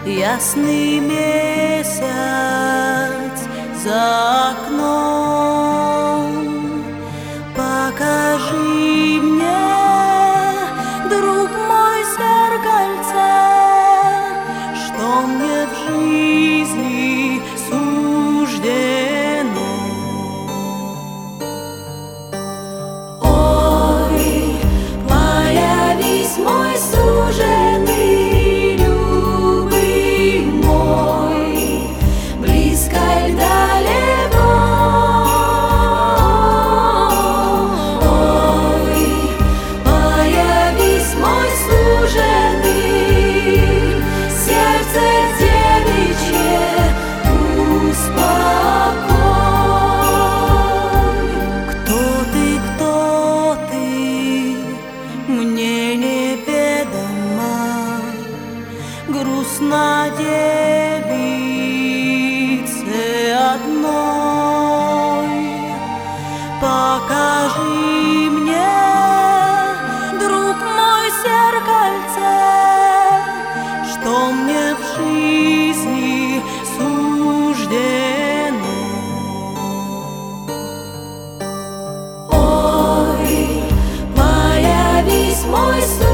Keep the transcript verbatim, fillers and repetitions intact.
ясный месяц за окном. Покажи мне, друг мой, зеркальце, что мне в жизни суждено. Ой, появись, мой суженый, любый мой, близко и далеко. Ой, появись, мой суженый, сердце девичье успокой. Кто ты, кто ты, мне неведомо, грустно девице одной. Покажи мне, друг мой, зеркальце, что мне в жизни суждено. Ой, появись, мой сын.